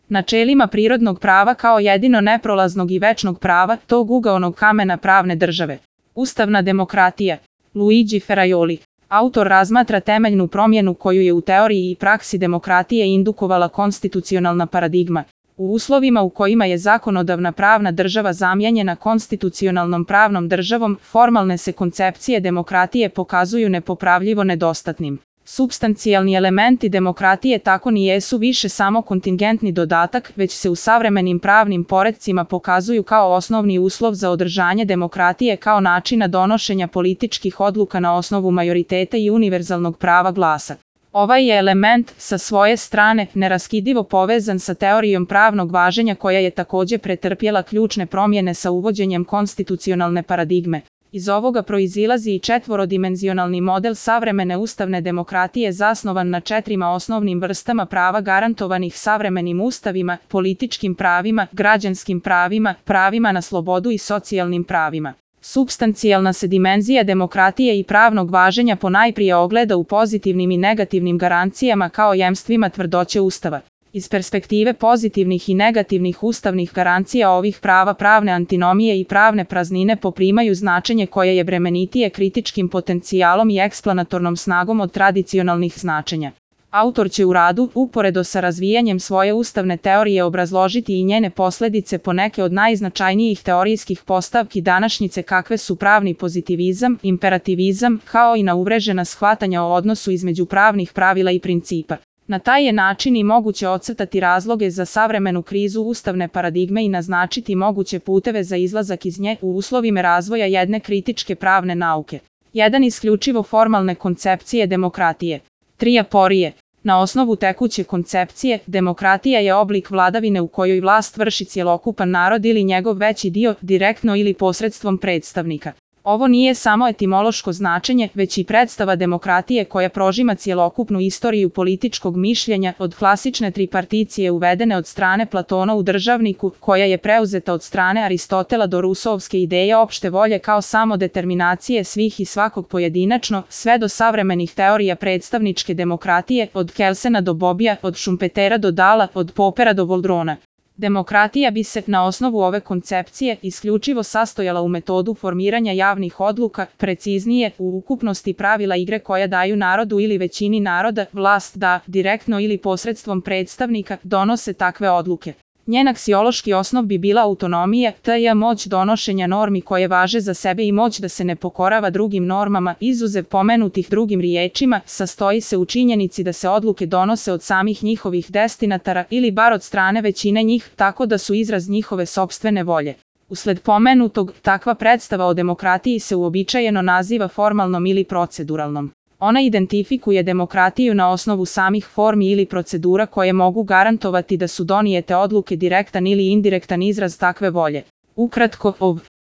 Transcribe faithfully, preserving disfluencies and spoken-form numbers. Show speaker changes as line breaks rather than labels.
načelima prirodnog prava kao jedino neprolaznog i večnog prava, tog ugaonog kamena pravne države. Ustavna demokratija. Luigi Ferrajoli. Autor razmatra temeljnu promjenu koju je u teoriji i praksi demokratije indukovala konstitucionalna paradigma. U uslovima u kojima je zakonodavna pravna država zamijenjena konstitucionalnom pravnom državom, formalne se koncepcije demokratije pokazuju nepopravljivo nedostatnim. Supstancijalni elementi demokratije tako ni jesu više samo kontingentni dodatak, već se u savremenim pravnim poretcima pokazuju kao osnovni uslov za održanje demokratije kao načina donošenja političkih odluka na osnovu majoriteta i univerzalnog prava glasa. Ovaj je element, sa svoje strane, neraskidivo povezan sa teorijom pravnog važenja koja je također pretrpjela ključne promjene sa uvođenjem konstitucionalne paradigme. Iz ovoga proizilazi i četvorodimenzionalni model savremene ustavne demokratije zasnovan na četrima osnovnim vrstama prava garantovanih savremenim ustavima, političkim pravima, građanskim pravima, pravima na slobodu i socijalnim pravima. Supstancijalna se dimenzija demokratije i pravnog važenja ponajprije ogleda u pozitivnim i negativnim garancijama kao jemstvima tvrdoće Ustava. Iz perspektive pozitivnih i negativnih ustavnih garancija ovih prava pravne antinomije i pravne praznine poprimaju značenje koje je bremenitije kritičkim potencijalom i eksplanatornom snagom od tradicionalnih značenja. Autor će u radu, uporedo sa razvijanjem svoje ustavne teorije, obrazložiti i njene posljedice po neke od najznačajnijih teorijskih postavki današnjice kakve su pravni pozitivizam, imperativizam, kao i na uvrežena shvatanja o odnosu između pravnih pravila i principa. Na taj je način i moguće ocrtati razloge za savremenu krizu ustavne paradigme i naznačiti moguće puteve za izlazak iz nje u uslovima razvoja jedne kritičke pravne nauke. Jedan isključivo formalne koncepcije demokratije. Tri aporije. Na osnovu tekuće koncepcije, demokratija je oblik vladavine u kojoj vlast vrši cjelokupan narod ili njegov veći dio, direktno ili posredstvom predstavnika. Ovo nije samo etimološko značenje, već i predstava demokratije koja prožima cjelokupnu istoriju političkog mišljenja, od klasične triparticije uvedene od strane Platona u Državniku, koja je preuzeta od strane Aristotela, do Rusovske ideje opšte volje kao samodeterminacije svih i svakog pojedinačno, sve do savremenih teorija predstavničke demokratije, od Kelsena do Bobija, od Šumpetera do Dala, od Popera do Voldrona. Demokratija bi se, na osnovu ove koncepcije, isključivo sastojala u metodu formiranja javnih odluka, preciznije, u ukupnosti pravila igre koja daju narodu ili većini naroda vlast da, direktno ili posredstvom predstavnika, donose takve odluke. Njen aksiološki osnov bi bila autonomija, te je moć donošenja normi koje važe za sebe i moć da se ne pokorava drugim normama, izuzev pomenutih drugim riječima, sastoji se u činjenici da se odluke donose od samih njihovih destinatara ili bar od strane većine njih, tako da su izraz njihove sopstvene volje. Usled pomenutog, takva predstava o demokratiji se uobičajeno naziva formalnom ili proceduralnom. Ona identifikuje demokratiju na osnovu samih formi ili procedura koje mogu garantovati da su donijete odluke direktan ili indirektan izraz takve volje. Ukratko, ov